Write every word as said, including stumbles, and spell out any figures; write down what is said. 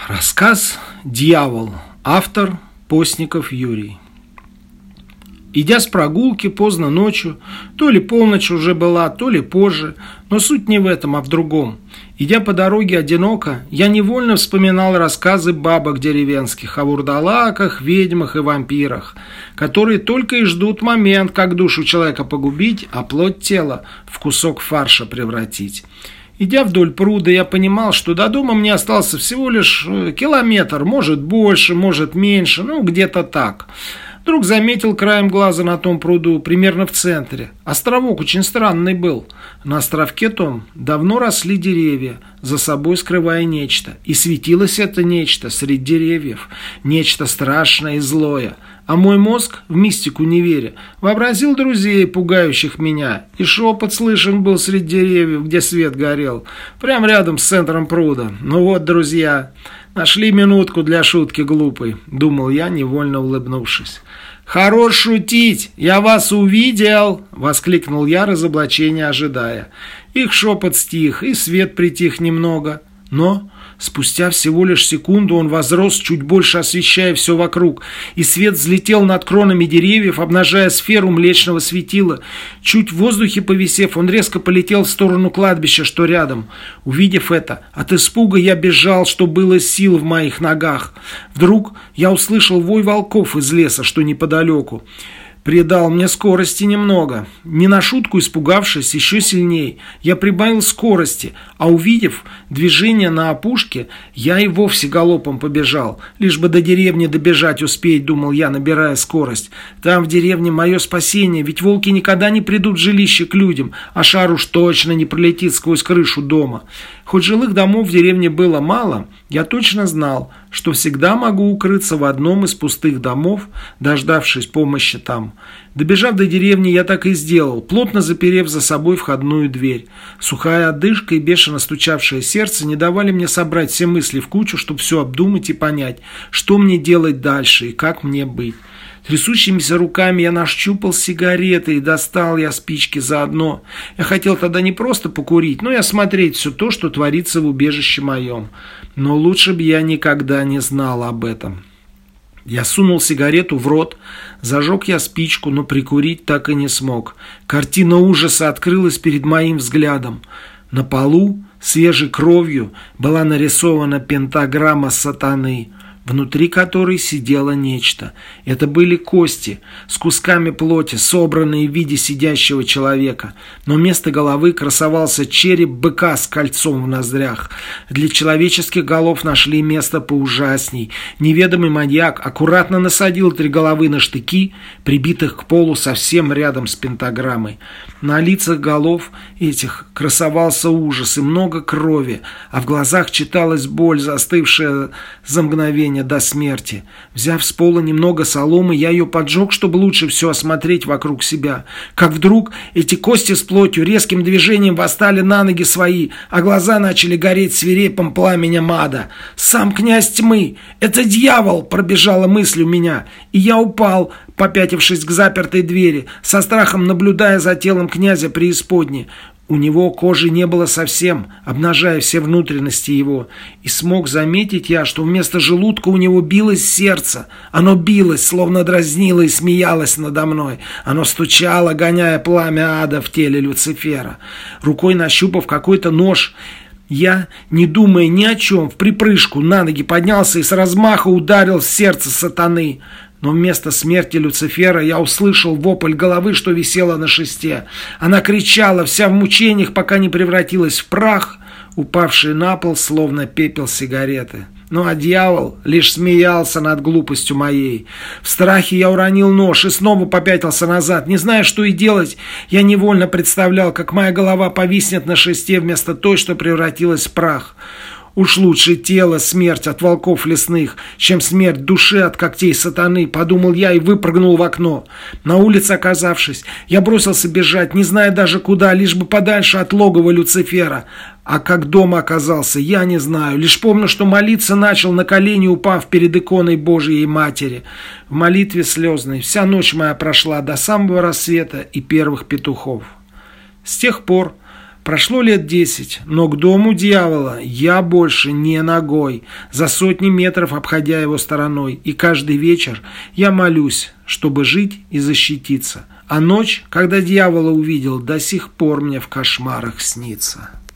Рассказ «Дьявол». Автор Постников Юрий. Идя с прогулки поздно ночью, то ли полночь уже была, то ли позже, но суть не в этом, а в другом. Идя по дороге одиноко, я невольно вспоминал рассказы бабок деревенских о вурдалаках, ведьмах и вампирах, которые только и ждут момент, как душу человека погубить, а плоть тела в кусок фарша превратить. Идя вдоль пруда, я понимал, что до дома мне остался всего лишь километр, может больше, может меньше, ну где-то так. Вдруг заметил краем глаза на том пруду, примерно в центре. Островок очень странный был. На островке том давно росли деревья, за собой скрывая нечто. И светилось это нечто среди деревьев. Нечто страшное и злое. А мой мозг, в мистику не веря, вообразил друзей, пугающих меня. И шепот слышен был среди деревьев, где свет горел. Прямо рядом с центром пруда. Ну вот, друзья, нашли минутку для шутки глупой, думал я, невольно улыбнувшись. «Хорош шутить! Я вас увидел!» — воскликнул я, разоблачения ожидая. Их шепот стих, и свет притих немного. Но спустя всего лишь секунду он возрос, чуть больше освещая все вокруг, и свет взлетел над кронами деревьев, обнажая сферу млечного светила. Чуть в воздухе повисев, он резко полетел в сторону кладбища, что рядом. Увидев это, от испуга я бежал, что было сил в моих ногах. Вдруг я услышал вой волков из леса, что неподалеку. Придал мне скорости немного. Не на шутку испугавшись еще сильнее, я прибавил скорости, а увидев движение на опушке, я и вовсе галопом побежал. Лишь бы до деревни добежать успеть, думал я, набирая скорость. Там в деревне мое спасение, ведь волки никогда не придут в жилище к людям, а шар уж точно не пролетит сквозь крышу дома. Хоть жилых домов в деревне было мало, я точно знал, что всегда могу укрыться в одном из пустых домов, дождавшись помощи там. Добежав до деревни, я так и сделал, плотно заперев за собой входную дверь. Сухая одышка и бешено стучавшее сердце не давали мне собрать все мысли в кучу, чтобы все обдумать и понять, что мне делать дальше и как мне быть. Трясущимися руками я нащупал сигареты и достал я спички заодно. Я хотел тогда не просто покурить, но и осмотреть все то, что творится в убежище моем. Но лучше бы я никогда не знал об этом. Я сунул сигарету в рот, зажег я спичку, но прикурить так и не смог. Картина ужаса открылась перед моим взглядом. На полу свежей кровью была нарисована пентаграмма сатаны, внутри которой сидело нечто. Это были кости с кусками плоти, собранные в виде сидящего человека. Но вместо головы красовался череп быка с кольцом в ноздрях. Для человеческих голов нашли место поужасней. Неведомый маньяк аккуратно насадил три головы на штыки, прибитых к полу совсем рядом с пентаграммой. На лицах голов этих красовался ужас и много крови, а в глазах читалась боль, застывшая за мгновение до смерти. Взяв с пола немного соломы, я ее поджег, чтобы лучше все осмотреть вокруг себя. Как вдруг эти кости с плотью резким движением восстали на ноги свои, а глаза начали гореть свирепым пламенем ада. «Сам князь тьмы! Это дьявол!» пробежала мысль у меня, и я упал, попятившись к запертой двери, со страхом наблюдая за телом князя преисподней. У него кожи не было совсем, обнажая все внутренности его. И смог заметить я, что вместо желудка у него билось сердце. Оно билось, словно дразнило и смеялось надо мной. Оно стучало, гоняя пламя ада в теле Люцифера. Рукой нащупав какой-то нож, я, не думая ни о чем, в припрыжку на ноги поднялся и с размаха ударил в сердце сатаны. Но вместо смерти Люцифера я услышал вопль головы, что висела на шесте. Она кричала, вся в мучениях, пока не превратилась в прах, упавший на пол, словно пепел сигареты. Ну а дьявол лишь смеялся над глупостью моей. В страхе я уронил нож и снова попятился назад. Не зная, что и делать, я невольно представлял, как моя голова повиснет на шесте вместо той, что превратилась в прах. Уж лучше тело смерть от волков лесных, чем смерть души от когтей сатаны, подумал я и выпрыгнул в окно. На улице оказавшись, я бросился бежать, не зная даже куда, лишь бы подальше от логова Люцифера. А как дома оказался, я не знаю, лишь помню, что молиться начал на колени, упав перед иконой Божией Матери. В молитве слезной вся ночь моя прошла до самого рассвета и первых петухов. С тех пор Прошло лет десять, но к дому дьявола я больше не ногой, за сотни метров обходя его стороной, и каждый вечер я молюсь, чтобы жить и защититься. А ночь, когда дьявола увидел, до сих пор мне в кошмарах снится.